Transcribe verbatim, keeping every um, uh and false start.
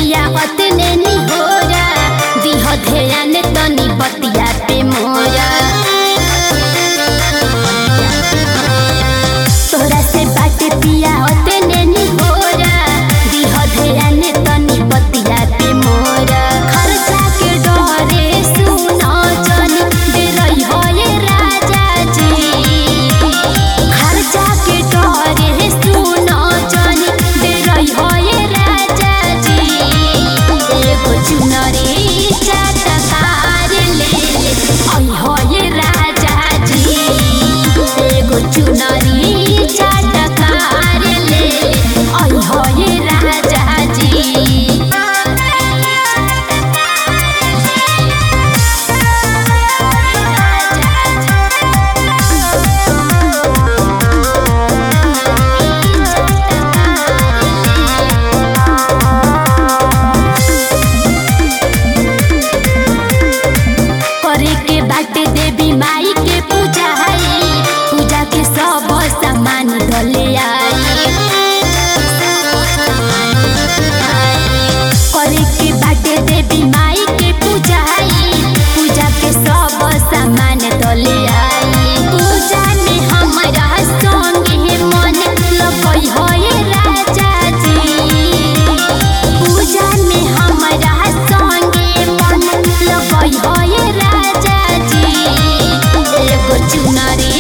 पिया अतने नी होरा दिह ध्यान तनी बतिया पे मोरा तोरा से बाटे पिया अतने नी होरा दिह ध्यान तनी बतिया पे मोरा खर्चा के डरे सुनो जन दे रही हो ये राजा जी खर्चा के डरे सुनो जन दे रही हो ये राजा जी एगो चुनरी चटकार ले आई हो ये राजा जी एगो चुनरी चटकार ले आई हो ये राजा जी करे के बाटे देवी माई के पूजा है पूजा के सब सामान धले आई करे के बाटे देवी माई के पूजा है पूजा के सब सामान धले आई पूजा में हमरा संगे मन लगई हो ये राजा जी पूजा में हमरा संगे मन लगई हो ये राजा जी एगो चुनरी